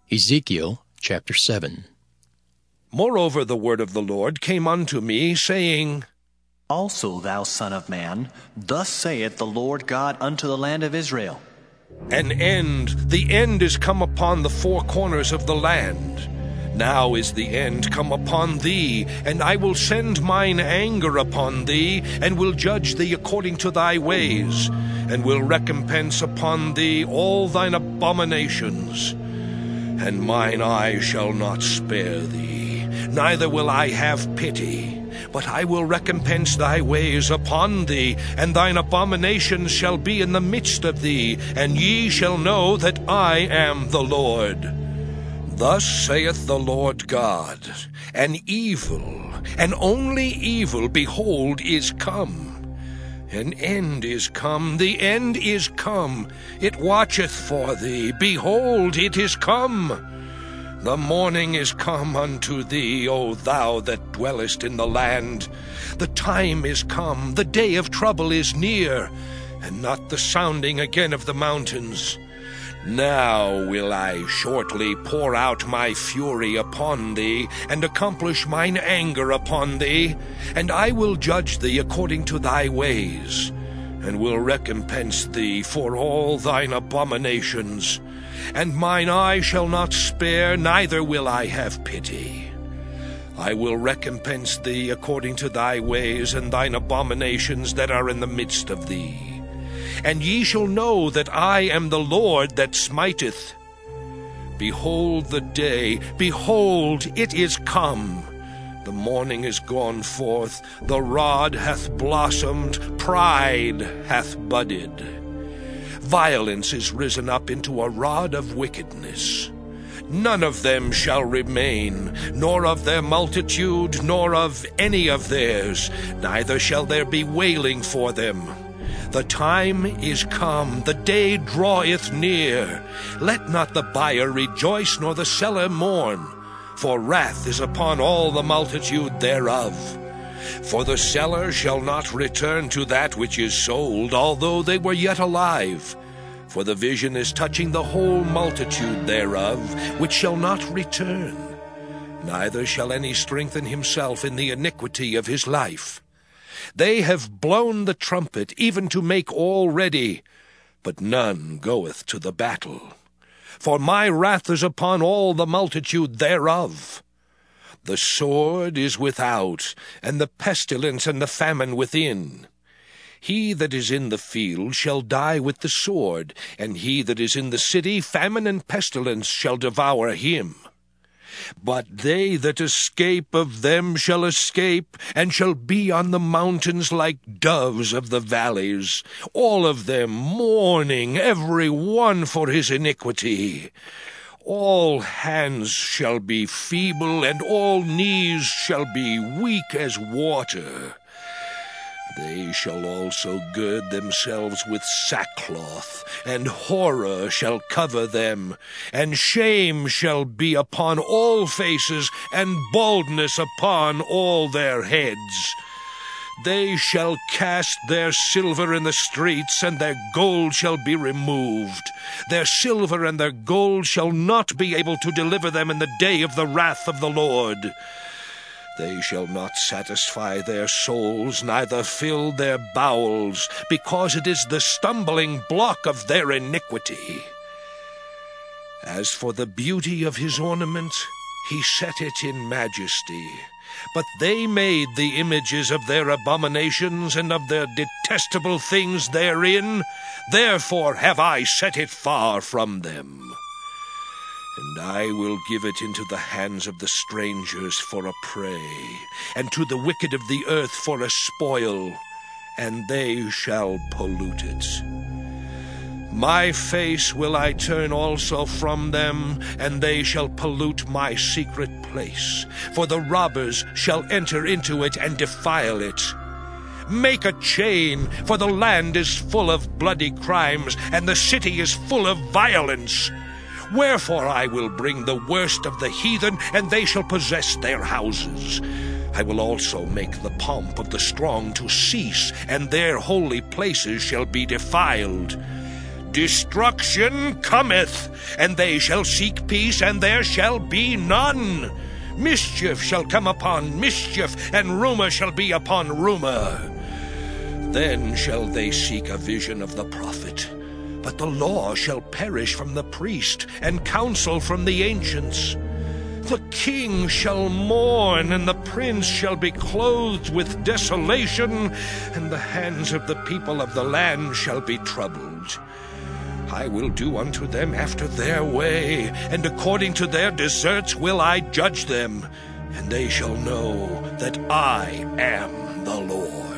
Ezekiel chapter 7. Moreover the word of the Lord came unto me, saying, Also, thou son of man, thus saith the Lord God unto the land of Israel. the end is come upon the four corners of the land. Now is the end come upon thee, and I will send mine anger upon thee, and will judge thee according to thy ways, and will recompense upon thee all thine abominations. And mine eye shall not spare thee, neither will I have pity, but I will recompense thy ways upon thee, and thine abominations shall be in the midst of thee, and ye shall know that I am the Lord. Thus saith the Lord God, an evil, and only evil, behold, is come. An end is come, the end is come. It watcheth for thee, behold, it is come. The morning is come unto thee, O thou that dwellest in the land. The time is come, the day of trouble is near, and not the sounding again of the mountains. Now will I shortly pour out my fury upon thee, and accomplish mine anger upon thee, and I will judge thee according to thy ways, and will recompense thee for all thine abominations. And mine eye shall not spare, neither will I have pity. I will recompense thee according to thy ways and thine abominations that are in the midst of thee. And ye shall know that I am the Lord that smiteth. Behold the day, behold, it is come. The morning is gone forth, the rod hath blossomed, pride hath budded. Violence is risen up into a rod of wickedness. None of them shall remain, nor of their multitude, nor of any of theirs, neither shall there be wailing for them. The time is come, the day draweth near. Let not the buyer rejoice, nor the seller mourn, for wrath is upon all the multitude thereof. For the seller shall not return to that which is sold, although they were yet alive. For the vision is touching the whole multitude thereof, which shall not return. Neither shall any strengthen himself in the iniquity of his life. They have blown the trumpet, even to make all ready, but none goeth to the battle. For my wrath is upon all the multitude thereof. The sword is without, and the pestilence and the famine within. He that is in the field shall die with the sword, and he that is in the city, famine and pestilence shall devour him. But they that escape of them shall escape, and shall be on the mountains like doves of the valleys, all of them mourning, every one for his iniquity. All hands shall be feeble, and all knees shall be weak as water. They shall also gird themselves with sackcloth, and horror shall cover them, and shame shall be upon all faces, and baldness upon all their heads. They shall cast their silver in the streets, and their gold shall be removed. Their silver and their gold shall not be able to deliver them in the day of the wrath of the Lord. They shall not satisfy their souls, neither fill their bowels, because it is the stumbling block of their iniquity. As for the beauty of his ornament, he set it in majesty. But they made the images of their abominations and of their detestable things therein. Therefore have I set it far from them. And I will give it into the hands of the strangers for a prey, and to the wicked of the earth for a spoil, and they shall pollute it. My face will I turn also from them, and they shall pollute my secret place, for the robbers shall enter into it and defile it. Make a chain, for the land is full of bloody crimes, and the city is full of violence. Wherefore I will bring the worst of the heathen, and they shall possess their houses. I will also make the pomp of the strong to cease, and their holy places shall be defiled. Destruction cometh, and they shall seek peace, and there shall be none. Mischief shall come upon mischief, and rumor shall be upon rumor. Then shall they seek a vision of the prophet, but the law shall perish from the priest, and counsel from the ancients. The king shall mourn, and the prince shall be clothed with desolation, and the hands of the people of the land shall be troubled. I will do unto them after their way, and according to their deserts will I judge them, and they shall know that I am the Lord.